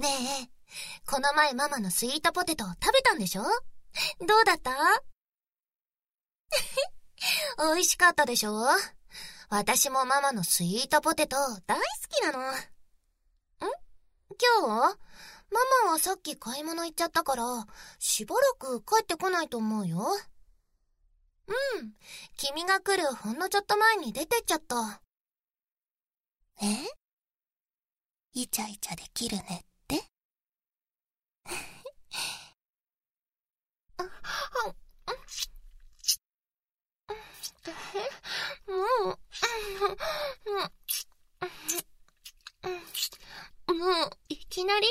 ねえ、この前ママのスイートポテト食べたんでしょ？どうだった？美味しかったでしょ？私もママのスイートポテト大好きなの。今日？ママはさっき買い物行っちゃったから、しばらく帰ってこないと思うよ。君が来るほんのちょっと前に出てっちゃった。イチャイチャできるねってもう、いきなり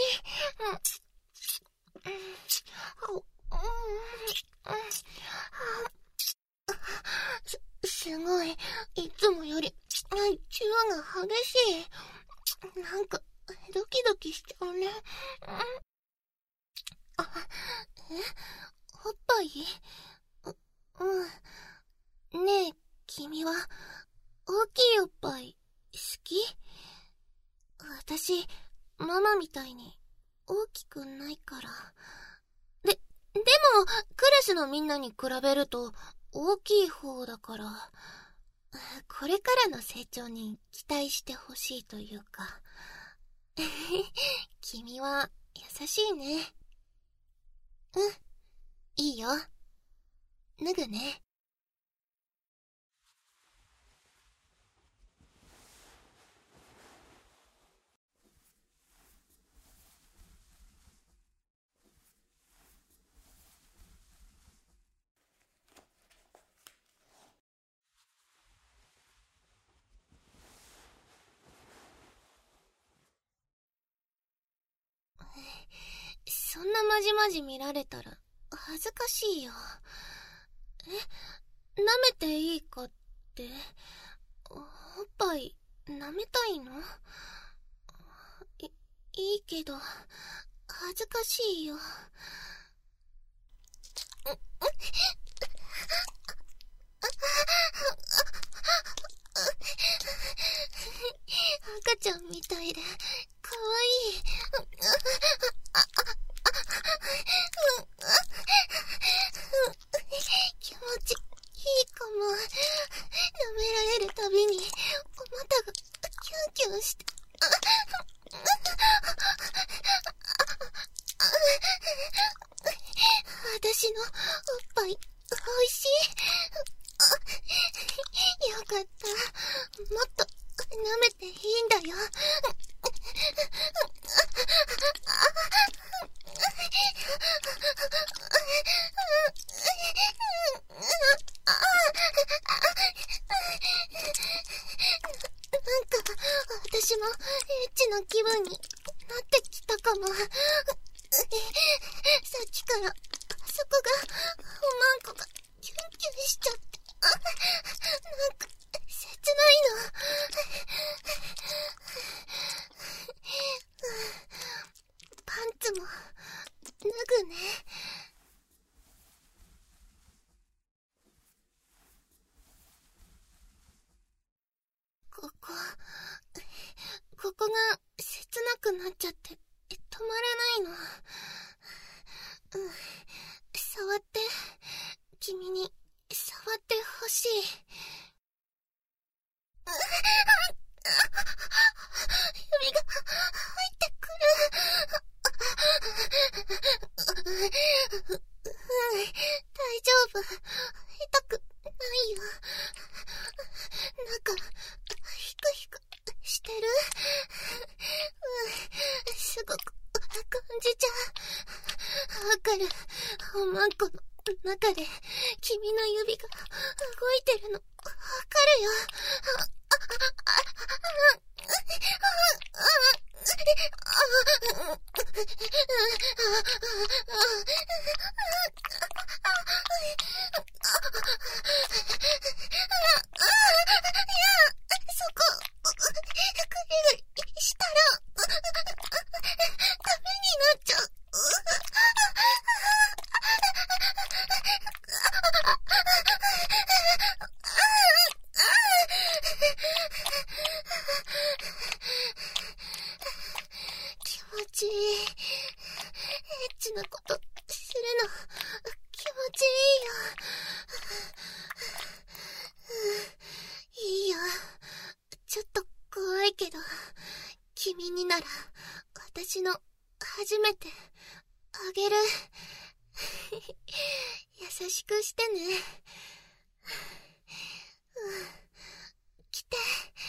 すごい、いつもより、チューが激しい。なんか、ドキドキしちゃうね。おっぱい？ねえ、君は、大きいおっぱい、好き？私、ママみたいに、大きくないから。でも、クラスのみんなに比べると、大きい方だから、これからの成長に期待してほしいというか。君は優しいね。いいよ。脱ぐね。そんなまじまじ見られたら恥ずかしいよ。舐めていいかって。おっぱい舐めたいの？いいけど恥ずかしいよ。赤ちゃんみたいでかわいい。気持ちいいかも。舐められるたびにお股がキュンキュンして。私のおっぱいおいしい？よかった。もっと舐めていいんだよ。なんか私もエッチな気分になってきたかも。さっきからそこがおまんこがキュンキュンしちゃって、なんか切ないの。パンツも脱ぐね。ここが切なくなっちゃって止まらないの。触って、君に触ってほしい。指が入ってくる。大丈夫。痛くないよ。なんかヒクヒクしてる？すごく感じちゃう。わかる。おまんこの中で君の指が動いてるのわかるよ。そこグリグリしたらダメになっちゃう。気持ちちいい。エッチなことするの気持ちいいよ。いいよ。ちょっと怖いけど、君になら私の初めてあげる。優しくしてね。来て。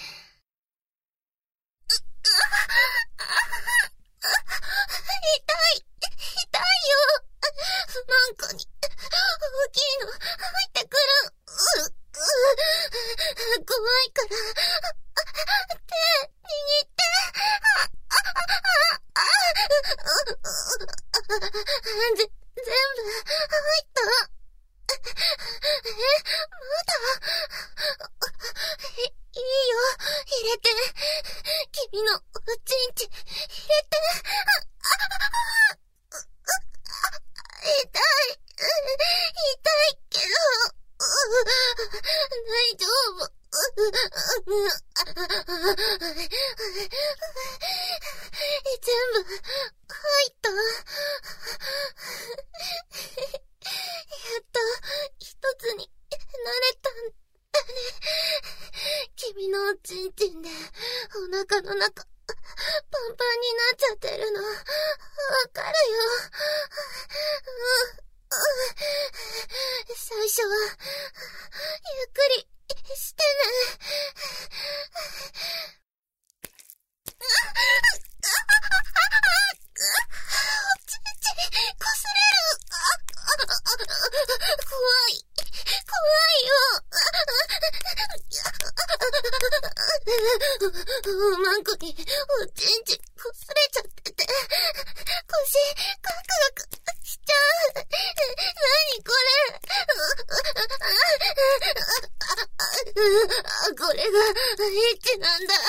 痛いよ。マンコに大きいの入ってくる。怖いから手握って。全部入った。まだ。いいよ、入れて。君のおちんち入れて。痛いけど、大丈夫。全部入った。やっと一つになれたんだね。君のおちんちんでお腹の中パンパンになっちゃってるのわかるよ。最初はゆっくりしてね。おちんちこすれる。怖いよ。マンコにおちんちこすれちゃってて、腰ガクガクしちゃう。何これ。これがエッチなんだ。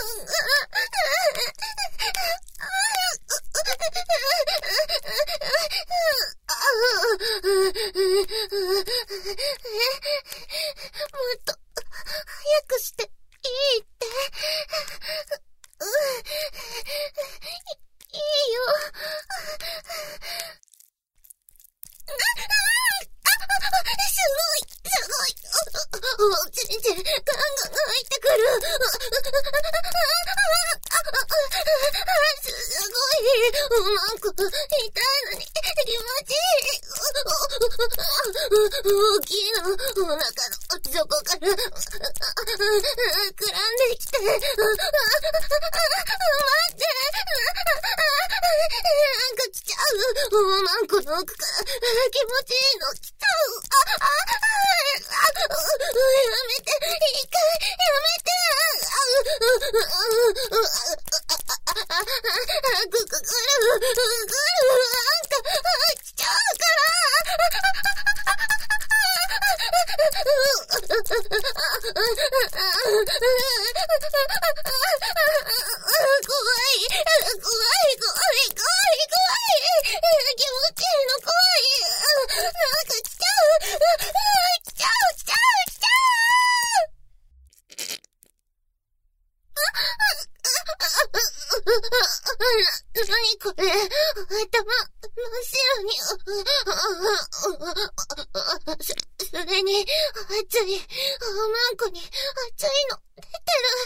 もっと早くしていいって。いいよ。すごい。おちんちんガンガン入ってくる。すごい。マンコ痛いのに気持ちいい。大きいのお腹の底から膨らんできて。待って。なんか来ちゃう。マンコの奥から気持ちいいの来ちゃう。やめて。一回やめて。なんか来ちゃうから。怖い。気持ちいいの怖い。なんか来ちゃう。何これ。頭真っ白に。それに熱い。マンコに熱いの出てる。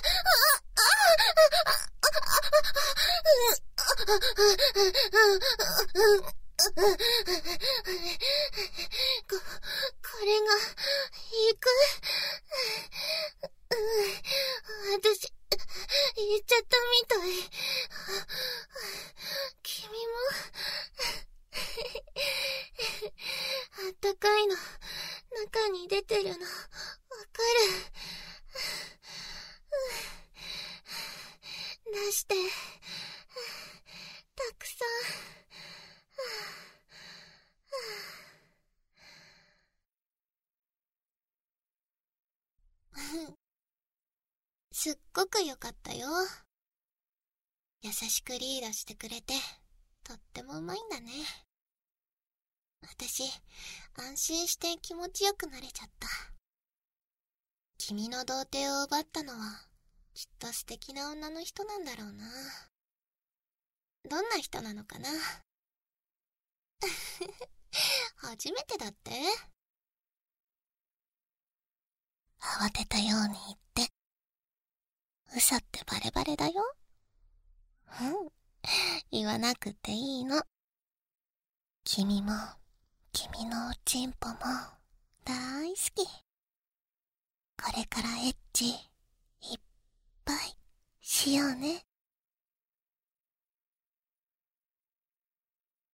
これがいく。私言っちゃったみたい。君もあったかいの中に出てるのわかる。出してたくさん。すっごく良かったよ。優しくリードしてくれてとってもうまいんだね。私安心して気持ちよくなれちゃった。君の童貞を奪ったのはきっと素敵な女の人なんだろうな。 どんな人なのかな。初めてだって？慌てたように言って。うさってバレバレだよ。言わなくていいの。君も、君のおちんぽも、大好き。これからエッチ、いっぱい、しようね。